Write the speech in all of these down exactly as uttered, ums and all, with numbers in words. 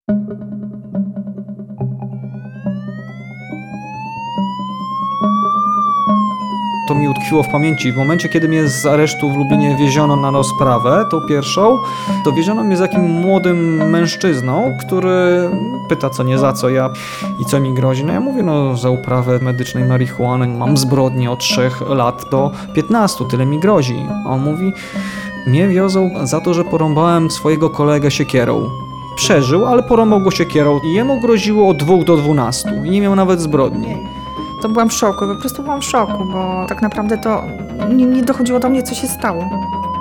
To mi utkwiło w pamięci. W momencie, kiedy mnie z aresztu w Lublinie wieziono na rozprawę, tą pierwszą, to wieziono mnie z takim młodym mężczyzną, który pyta co nie za co ja i co mi grozi. No ja mówię, no za uprawę medycznej marihuany mam zbrodnię od trzech lat do piętnastu, tyle mi grozi. A on mówi, mnie wiozą za to, że porąbałem swojego kolegę siekierą. Przeżył, ale porąbał go siekierą i jemu groziło od dwóch do dwunastu i nie miał nawet zbrodni. To byłam w szoku, po prostu byłam w szoku, bo tak naprawdę to nie, nie dochodziło do mnie, co się stało.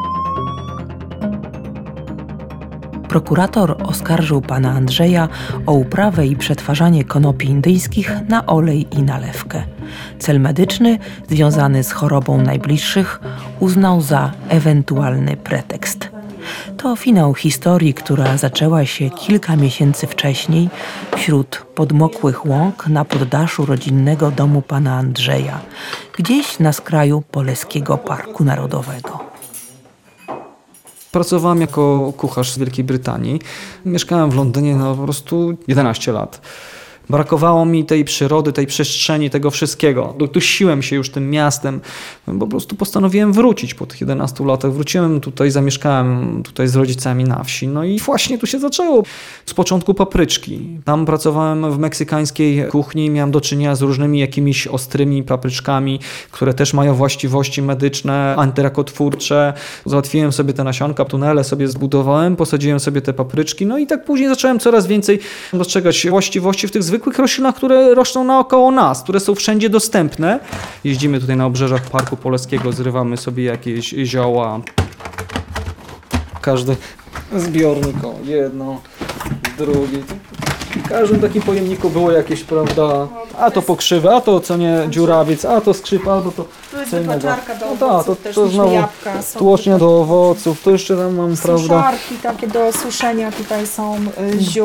Prokurator oskarżył pana Andrzeja o uprawę i przetwarzanie konopi indyjskich na olej i nalewkę. Cel medyczny związany z chorobą najbliższych uznał za ewentualny pretekst. To finał historii, która zaczęła się kilka miesięcy wcześniej wśród podmokłych łąk na poddaszu rodzinnego domu pana Andrzeja, gdzieś na skraju Poleskiego Parku Narodowego. Pracowałem jako kucharz z Wielkiej Brytanii. Mieszkałem w Londynie no po prostu jedenaście lat. Brakowało mi tej przyrody, tej przestrzeni, tego wszystkiego. Dusiłem się już tym miastem. Po prostu postanowiłem wrócić po tych jedenastu latach. Wróciłem tutaj, zamieszkałem tutaj z rodzicami na wsi. No i właśnie tu się zaczęło. Z początku papryczki. Tam pracowałem w meksykańskiej kuchni. Miałem do czynienia z różnymi jakimiś ostrymi papryczkami, które też mają właściwości medyczne, antyrakotwórcze. Załatwiłem sobie te nasionka, tunele sobie zbudowałem, posadziłem sobie te papryczki. No i tak później zacząłem coraz więcej dostrzegać właściwości w tych zwykłych zwykłych roślinach, które rosną naokoło nas, które są wszędzie dostępne. Jeździmy tutaj na obrzeżach Parku Poleskiego, zrywamy sobie jakieś zioła. Każdy zbiornik, o, jedno, drugie. W każdym takim pojemniku było jakieś, prawda, a to pokrzywe, a to co nie dziurawiec, a to skrzypa, albo to co innego. Do no owoców, tak, to, to znowu jabłka, tłocznia do owoców, to jeszcze tam mam, prawda. Suszarki takie do suszenia tutaj są, y, ziół.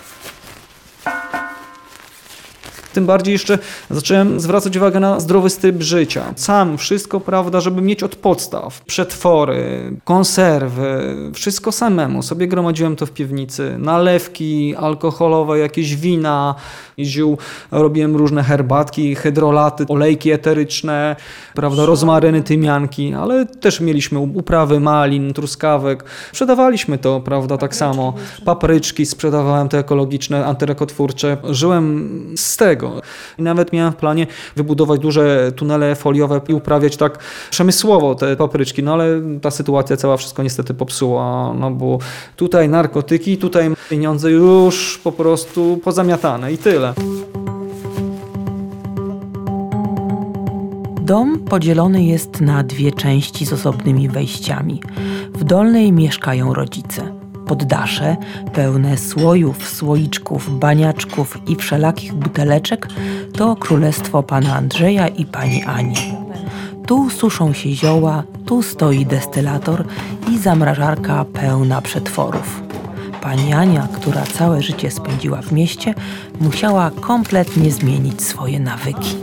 Tym bardziej jeszcze zacząłem zwracać uwagę na zdrowy styl życia. Sam wszystko, prawda, żeby mieć od podstaw. Przetwory, konserwy, wszystko samemu. Sobie gromadziłem to w piwnicy. Nalewki alkoholowe, jakieś wina, ziół. Robiłem różne herbatki, hydrolaty, olejki eteryczne, prawda, rozmaryny, tymianki, ale też mieliśmy uprawy malin, truskawek. Sprzedawaliśmy to, prawda, tak samo. Papryczki sprzedawałem, te ekologiczne, antyrakotwórcze. Żyłem z tego. I nawet miałem w planie wybudować duże tunele foliowe i uprawiać tak przemysłowo te papryczki, no ale ta sytuacja cała wszystko niestety popsuła, no bo tutaj narkotyki, tutaj pieniądze już po prostu pozamiatane i tyle. Dom podzielony jest na dwie części z osobnymi wejściami. W dolnej mieszkają rodzice. Poddasze, pełne słojów, słoiczków, baniaczków i wszelakich buteleczek, to królestwo pana Andrzeja i pani Ani. Tu suszą się zioła, tu stoi destylator i zamrażarka pełna przetworów. Pani Ania, która całe życie spędziła w mieście, musiała kompletnie zmienić swoje nawyki.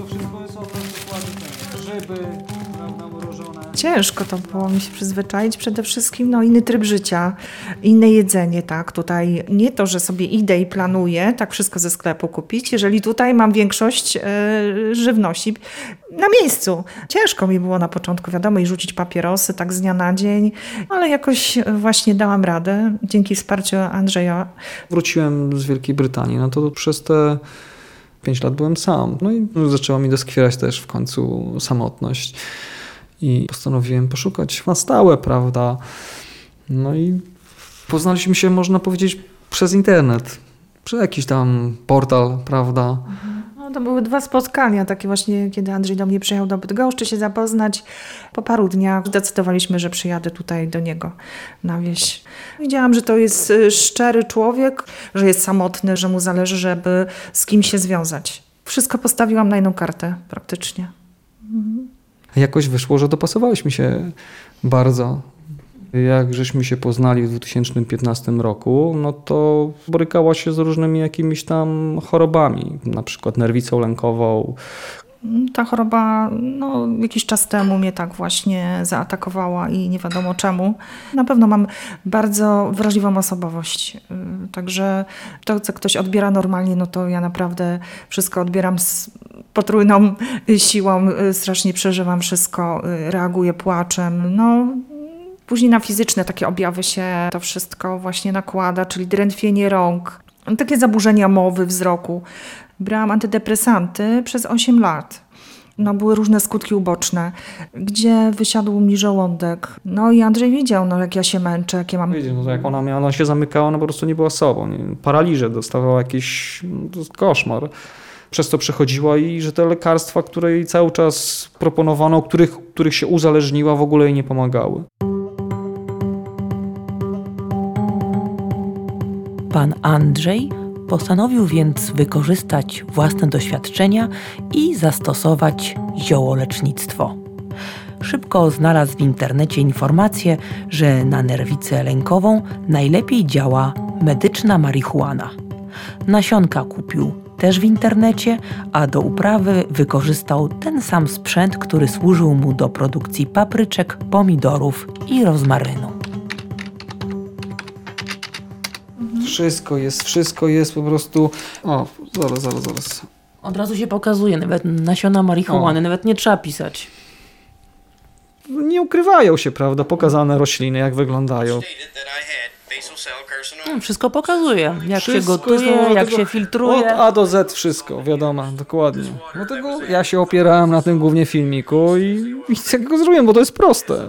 Ciężko to było mi się przyzwyczaić, przede wszystkim no, inny tryb życia, inne jedzenie, tak, tutaj nie to, że sobie idę i planuję tak wszystko ze sklepu kupić, jeżeli tutaj mam większość e, żywności na miejscu. Ciężko mi było na początku, wiadomo, i rzucić papierosy tak z dnia na dzień, ale jakoś właśnie dałam radę, dzięki wsparciu Andrzeja. Wróciłem z Wielkiej Brytanii, no to przez te pięć lat byłem sam, no i zaczęła mi doskwierać też w końcu samotność. I postanowiłem poszukać na stałe, prawda. No i poznaliśmy się, można powiedzieć, przez internet, przez jakiś tam portal, prawda. No, to były dwa spotkania, takie właśnie, kiedy Andrzej do mnie przyjechał do Bydgoszczy się zapoznać. Po paru dniach zdecydowaliśmy, że przyjadę tutaj do niego na wieś. Widziałam, że to jest szczery człowiek, że jest samotny, że mu zależy, żeby z kimś się związać. Wszystko postawiłam na jedną kartę praktycznie. Mhm. Jakoś wyszło, że dopasowaliśmy się bardzo. Jak żeśmy się poznali w dwa tysiące piętnastym roku, no to borykała się z różnymi jakimiś tam chorobami, na przykład nerwicą lękową. Ta choroba no, jakiś czas temu mnie tak właśnie zaatakowała i nie wiadomo czemu. Na pewno mam bardzo wrażliwą osobowość, także to, co ktoś odbiera normalnie, no to ja naprawdę wszystko odbieram z potrójną siłą, strasznie przeżywam wszystko, reaguję płaczem, no. Później na fizyczne takie objawy się to wszystko właśnie nakłada, czyli drętwienie rąk, takie zaburzenia mowy, wzroku. Brałam antydepresanty przez osiem lat. No, były różne skutki uboczne, gdzie wysiadł mi żołądek. No i Andrzej widział, no, jak ja się męczę, jakie mam... No, jak ona miała, ona się zamykała, ona po prostu nie była sobą. Nie? Paraliże dostawała jakiś no, koszmar. Przez to przechodziła i że te lekarstwa, które jej cały czas proponowano, których, których się uzależniła, w ogóle jej nie pomagały. Pan Andrzej postanowił więc wykorzystać własne doświadczenia i zastosować ziołolecznictwo. Szybko znalazł w internecie informację, że na nerwicę lękową najlepiej działa medyczna marihuana. Nasionka kupił też w internecie, a do uprawy wykorzystał ten sam sprzęt, który służył mu do produkcji papryczek, pomidorów i rozmarynu. Wszystko jest, wszystko jest po prostu... O, zaraz, zaraz, zaraz. Od razu się pokazuje, nawet nasiona marihuany, o. Nawet nie trzeba pisać. Nie ukrywają się, prawda, pokazane rośliny, jak wyglądają. No, wszystko pokazuje, jak wszystko się gotuje, jak tego, się filtruje. Od A do Z wszystko, wiadomo, dokładnie. Dlatego ja się opierałem na tym głównie filmiku i, i tego zrobiłem, bo to jest proste.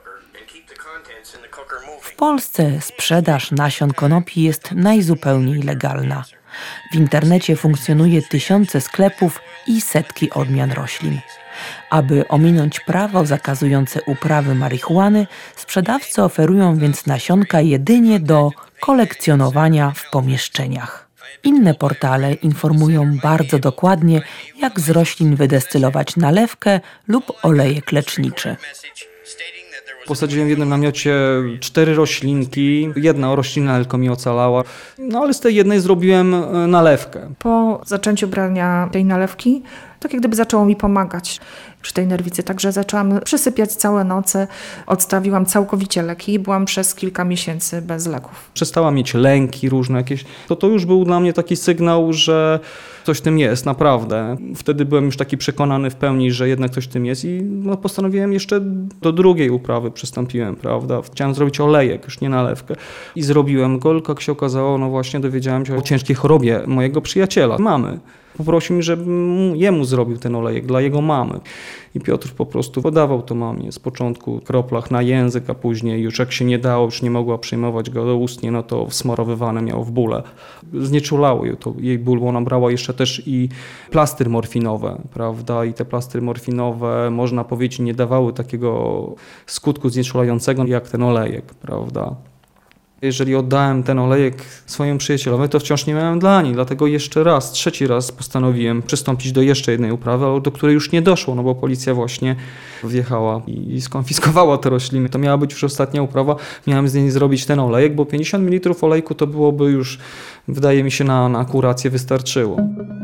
W Polsce sprzedaż nasion konopi jest najzupełniej legalna. W internecie funkcjonuje tysiące sklepów i setki odmian roślin. Aby ominąć prawo zakazujące uprawy marihuany, sprzedawcy oferują więc nasionka jedynie do kolekcjonowania w pomieszczeniach. Inne portale informują bardzo dokładnie, jak z roślin wydestylować nalewkę lub olejek leczniczy. Posadziłem w jednym namiocie cztery roślinki. Jedna roślina tylko mi ocalała. No ale z tej jednej zrobiłem nalewkę. Po zaczęciu brania tej nalewki, tak jak gdyby zaczęło mi pomagać przy tej nerwicy. Także zaczęłam przysypiać całe noce. Odstawiłam całkowicie leki i byłam przez kilka miesięcy bez leków. Przestała mieć lęki różne jakieś. To to już był dla mnie taki sygnał, że coś w tym jest, naprawdę. Wtedy byłem już taki przekonany w pełni, że jednak coś w tym jest i no, postanowiłem jeszcze do drugiej uprawy przystąpiłem, prawda. Chciałem zrobić olejek, już nie nalewkę. I zrobiłem go, tylko jak się okazało, no właśnie dowiedziałem się o ciężkiej chorobie mojego przyjaciela, mamy. Poprosił mnie, żebym jemu zrobił ten olejek dla jego mamy. I Piotr po prostu podawał to mamie z początku w kroplach na język, a później już jak się nie dało, już nie mogła przyjmować go do ustnie, no to smarowywane miało w bóle. Znieczulało jej to, jej ból, bo ona brała jeszcze też i plastry morfinowe, prawda? I te plastry morfinowe, można powiedzieć, nie dawały takiego skutku znieczulającego jak ten olejek, prawda? Jeżeli oddałem ten olejek swojemu przyjacielowi, to wciąż nie miałem dla niej, dlatego jeszcze raz, trzeci raz postanowiłem przystąpić do jeszcze jednej uprawy, ale do której już nie doszło, no bo policja właśnie wjechała i skonfiskowała te rośliny. To miała być już ostatnia uprawa, miałem z niej zrobić ten olejek, bo pięćdziesiąt mililitrów olejku to byłoby już, wydaje mi się, na, na kurację wystarczyło.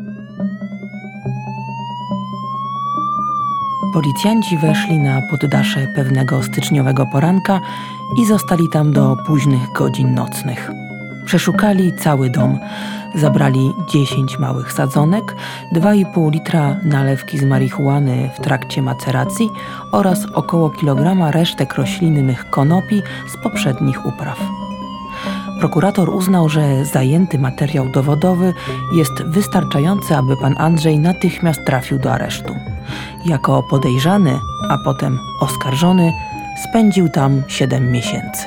Policjanci weszli na poddasze pewnego styczniowego poranka i zostali tam do późnych godzin nocnych. Przeszukali cały dom, zabrali dziesięć małych sadzonek, dwa i pół litra nalewki z marihuany w trakcie maceracji oraz około kilograma resztek roślinnych konopi z poprzednich upraw. Prokurator uznał, że zajęty materiał dowodowy jest wystarczający, aby pan Andrzej natychmiast trafił do aresztu. Jako podejrzany, a potem oskarżony, spędził tam siedem miesięcy.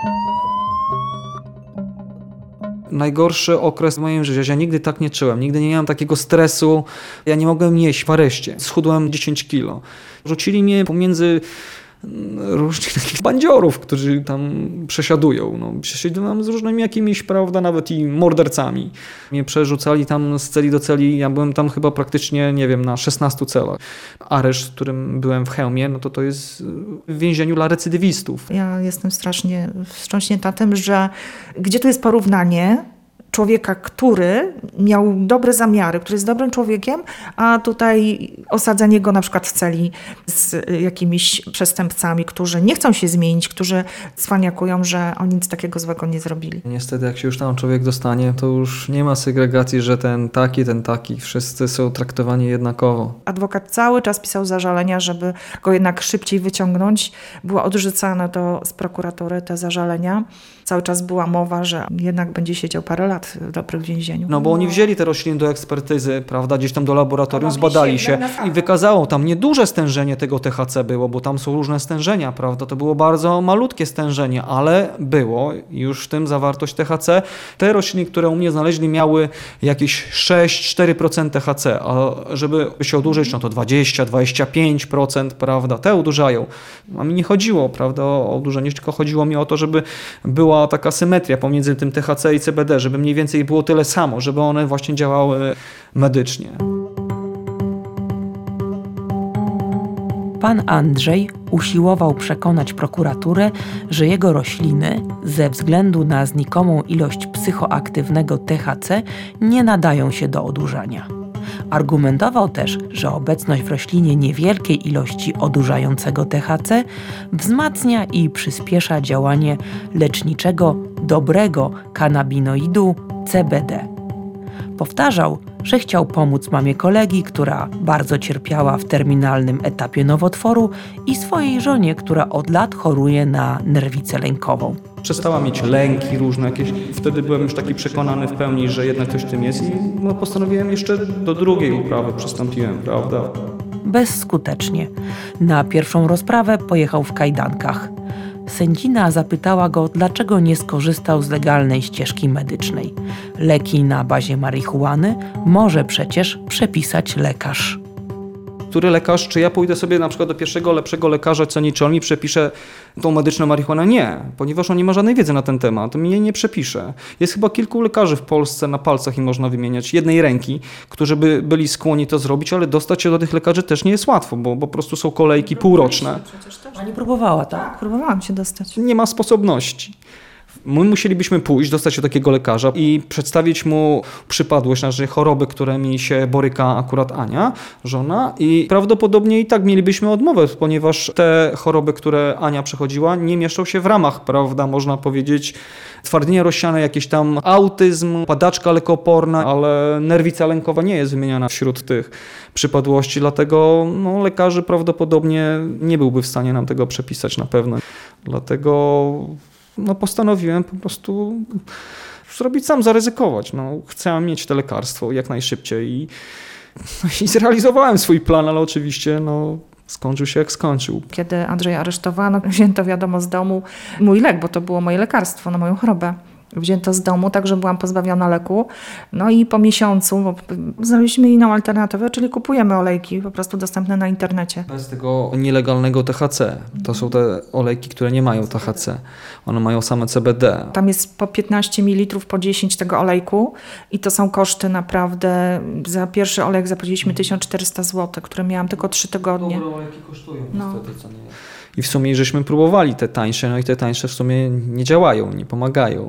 Najgorszy okres w moim życiu. Ja nigdy tak nie czułem, nigdy nie miałem takiego stresu. Ja nie mogłem jeść w areszcie. Schudłem dziesięć kilo. Rzucili mnie pomiędzy różnych takich bandziorów, którzy tam przesiadują. No, przesiadują z różnymi jakimiś, prawda, nawet i mordercami. Mnie przerzucali tam z celi do celi. Ja byłem tam chyba praktycznie, nie wiem, na szesnastu celach. Areszt, w którym byłem w Chełmie, no to to jest w więzieniu dla recydywistów. Ja jestem strasznie wstrząśnięta tym, że gdzie tu jest porównanie człowieka, który miał dobre zamiary, który jest dobrym człowiekiem, a tutaj osadzenie go na przykład w celi z jakimiś przestępcami, którzy nie chcą się zmienić, którzy cwaniakują, że oni nic takiego złego nie zrobili. Niestety, jak się już tam człowiek dostanie, to już nie ma segregacji, że ten taki, ten taki. Wszyscy są traktowani jednakowo. Adwokat cały czas pisał zażalenia, żeby go jednak szybciej wyciągnąć. Było odrzucane to z prokuratury, te zażalenia. Cały czas była mowa, że jednak będzie siedział parę lat w dobrych więzieniu. No bo oni wzięli te rośliny do ekspertyzy, prawda, gdzieś tam do laboratorium, No, zbadali się się na fakt. i wykazało tam nieduże stężenie tego T H C było, bo tam są różne stężenia, prawda, to było bardzo malutkie stężenie, ale było już w tym zawartość T H C. Te rośliny, które u mnie znaleźli, miały jakieś sześć do czterech procent T H C, a żeby się odurzyć, no to dwadzieścia do dwudziestu pięciu procent, prawda, te udurzają. A mi nie chodziło, prawda, o odurzenie, tylko chodziło mi o to, żeby była taka symetria pomiędzy tym T H C i C B D, żeby mniej więcej było tyle samo, żeby one właśnie działały medycznie. Pan Andrzej usiłował przekonać prokuraturę, że jego rośliny ze względu na znikomą ilość psychoaktywnego T H C nie nadają się do odurzania. Argumentował też, że obecność w roślinie niewielkiej ilości odurzającego T H C wzmacnia i przyspiesza działanie leczniczego dobrego kanabinoidu C B D. Powtarzał, że chciał pomóc mamie kolegi, która bardzo cierpiała w terminalnym etapie nowotworu, i swojej żonie, która od lat choruje na nerwicę lękową. Przestała mieć lęki różne jakieś. Wtedy byłem już taki przekonany w pełni, że jednak coś w tym jest i no, postanowiłem jeszcze do drugiej uprawy przystąpiłem, prawda? Bezskutecznie. Na pierwszą rozprawę pojechał w kajdankach. Sędzina zapytała go, dlaczego nie skorzystał z legalnej ścieżki medycznej. Leki na bazie marihuany może przecież przepisać lekarz. Który lekarz, czy ja pójdę sobie na przykład do pierwszego lepszego lekarza, co niczy, on mi przepisze tą medyczną marihuanę? Nie, ponieważ on nie ma żadnej wiedzy na ten temat, mnie nie przepisze. Jest chyba kilku lekarzy w Polsce, na palcach im można wymieniać, jednej ręki, którzy by byli skłonni to zrobić, ale dostać się do tych lekarzy też nie jest łatwo, bo po prostu są kolejki półroczne. Pani próbowała, tak? Próbowałam się dostać. Nie ma sposobności. My musielibyśmy pójść, dostać się do takiego lekarza i przedstawić mu przypadłość naszej choroby, którymi się boryka akurat Ania, żona, i prawdopodobnie i tak mielibyśmy odmowę, ponieważ te choroby, które Ania przechodziła, nie mieszczą się w ramach, prawda, można powiedzieć, twardnienia rozsiane, jakiś tam autyzm, padaczka lekooporna, ale nerwica lękowa nie jest wymieniana wśród tych przypadłości, dlatego no, lekarzy prawdopodobnie nie byłby w stanie nam tego przepisać na pewno. Dlatego no, postanowiłem po prostu zrobić sam, zaryzykować. No, chcę mieć to lekarstwo jak najszybciej i, no, i zrealizowałem swój plan, ale oczywiście no, skończył się jak skończył. Kiedy Andrzeja aresztowano, wzięto wiadomo z domu mój lek, bo to było moje lekarstwo na moją chorobę. Wzięto z domu, także byłam pozbawiona leku. No i po miesiącu bo znaleźliśmy inną alternatywę, czyli kupujemy olejki po prostu dostępne na internecie. Bez tego nielegalnego T H C. To są te olejki, które nie mają T H C. One mają same C B D. Tam jest po piętnaście mililitrów, po dziesięć tego olejku i to są koszty naprawdę. Za pierwszy olejek zapłaciliśmy tysiąc czterysta złotych, które miałam tylko trzy tygodnie. Dobre olejki kosztują No. niestety, co nie. I w sumie żeśmy próbowali te tańsze, no i te tańsze w sumie nie działają, nie pomagają.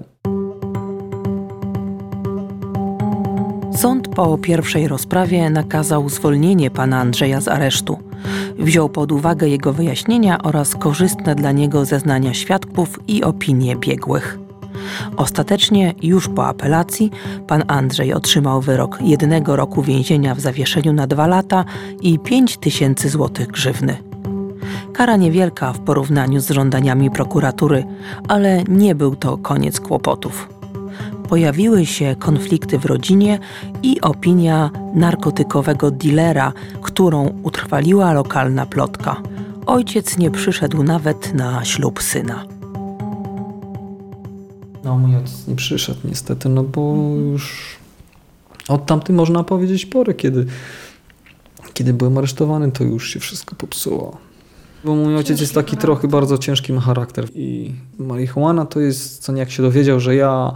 Sąd po pierwszej rozprawie nakazał zwolnienie pana Andrzeja z aresztu. Wziął pod uwagę jego wyjaśnienia oraz korzystne dla niego zeznania świadków i opinie biegłych. Ostatecznie, już po apelacji, pan Andrzej otrzymał wyrok jednego roku więzienia w zawieszeniu na dwa lata i pięć tysięcy złotych grzywny. Kara niewielka w porównaniu z żądaniami prokuratury, ale nie był to koniec kłopotów. Pojawiły się konflikty w rodzinie i opinia narkotykowego dilera, którą utrwaliła lokalna plotka. Ojciec nie przyszedł nawet na ślub syna. No mój ojciec nie przyszedł niestety, no bo już od tamtej można powiedzieć pory, kiedy, kiedy byłem aresztowany, to już się wszystko popsuło. Bo mój ojciec jest taki trochę bardzo ciężki, ma charakter i marihuana to jest, co nie jak się dowiedział, że ja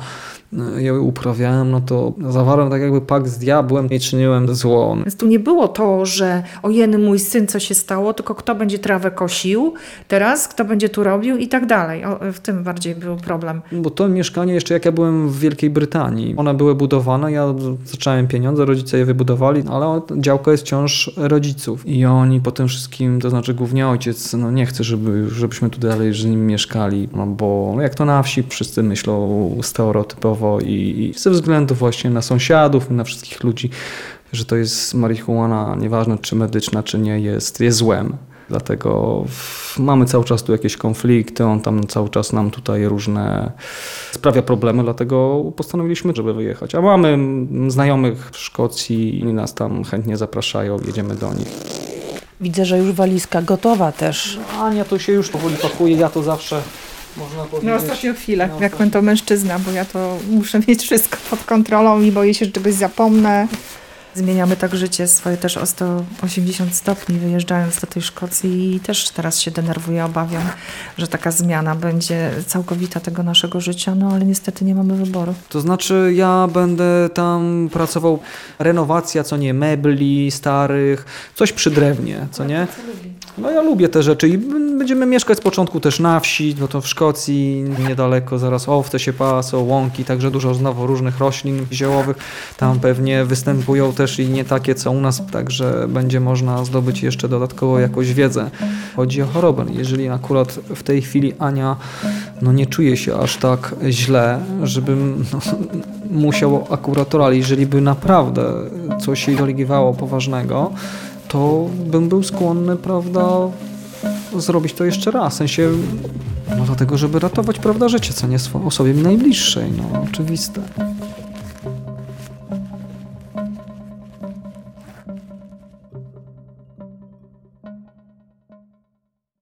je uprawiałem, no to zawarłem tak jakby pakt z diabłem i czyniłem zło. Więc tu nie było to, że ojeny mój syn, co się stało, tylko kto będzie trawę kosił teraz, kto będzie tu robił i tak dalej. O, w tym bardziej był problem. Bo to mieszkanie jeszcze jak ja byłem w Wielkiej Brytanii, one były budowane, ja zacząłem pieniądze, rodzice je wybudowali, ale działka jest wciąż rodziców. I oni po tym wszystkim, to znaczy głównie ojciec, no nie chce, żeby, żebyśmy tu dalej z nim mieszkali, no bo jak to na wsi wszyscy myślą stereotypowo i, i ze względu właśnie na sąsiadów, na wszystkich ludzi, że to jest marihuana, nieważne czy medyczna, czy nie, jest, jest złem. Dlatego mamy cały czas tu jakieś konflikty, on tam cały czas nam tutaj różne sprawia problemy, dlatego postanowiliśmy, żeby wyjechać. A mamy znajomych w Szkocji i nas tam chętnie zapraszają, jedziemy do nich. Widzę, że już walizka gotowa też. Ania to się już powoli pakuje, ja to zawsze można powiedzieć. Na ostatnią chwilę, No, jak to mężczyzna, bo ja to muszę mieć wszystko pod kontrolą i boję się, że czegoś zapomnę. Zmieniamy tak życie swoje też o sto osiemdziesiąt stopni, wyjeżdżając do tej Szkocji i też teraz się denerwuję, obawiam, że taka zmiana będzie całkowita tego naszego życia, no ale niestety nie mamy wyboru. To znaczy ja będę tam pracował, renowacja, co nie, mebli starych, coś przy drewnie, co nie? No ja lubię te rzeczy i będziemy mieszkać z początku też na wsi, no to w Szkocji, niedaleko zaraz owce się pasą, łąki, także dużo znowu różnych roślin ziołowych. Tam pewnie występują też i nie takie, co u nas, także będzie można zdobyć jeszcze dodatkowo jakąś wiedzę. Chodzi o chorobę. Jeżeli akurat w tej chwili Ania no nie czuje się aż tak źle, żebym no, musiał akurat, ale jeżeli by naprawdę coś jej dolegiwało poważnego, to bym był skłonny, prawda, zrobić to jeszcze raz. W sensie, no dlatego, żeby ratować, prawda, życie, co nie osobie mi najbliższej, no oczywiste.